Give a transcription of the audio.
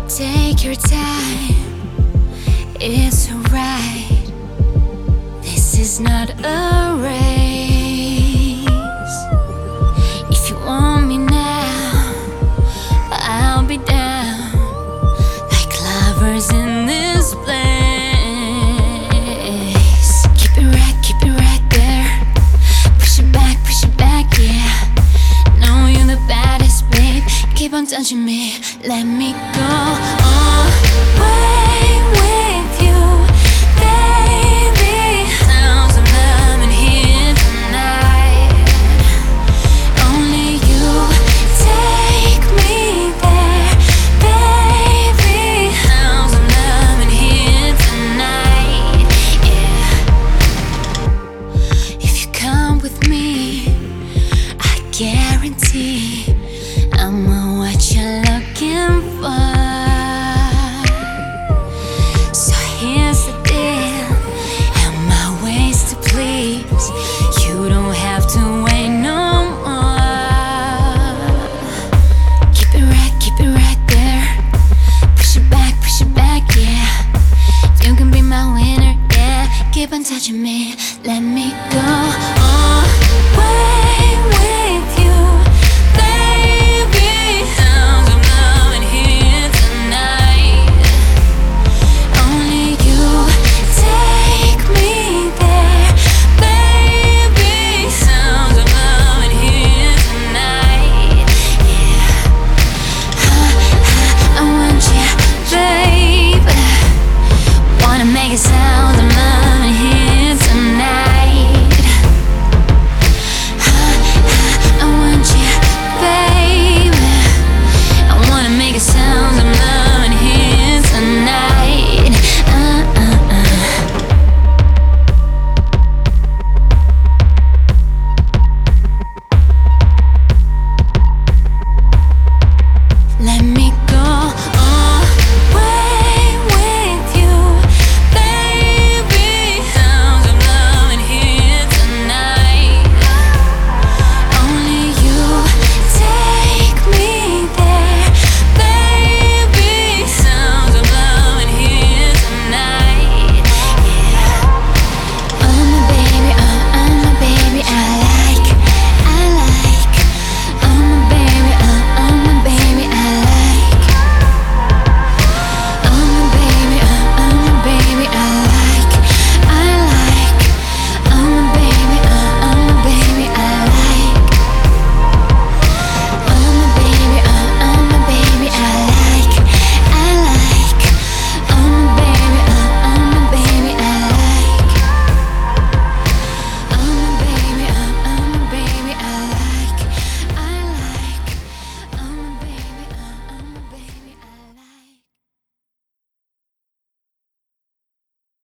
Take your time, it's alright. This is not a race. If you want me now, I'll be down, like lovers in this place. Keep it right there. Push it back, yeah. Know you're the baddest, babe. Keep on touching me, let me go away with you, baby. Sounds of love in here tonight. Only you take me there, baby. Sounds of love in here tonight, yeah. If you come with me, I guarantee I'm what you're looking for. So here's the deal, and my ways to please. You don't have to wait no more. Keep it right there. Push it back, yeah. You can be my winner, yeah. Keep on touching me, let me go away with you, baby. Sounds of love in here tonight. Only you take me there, baby. Sounds of love in here tonight, yeah. I want you, baby. Wanna make it sound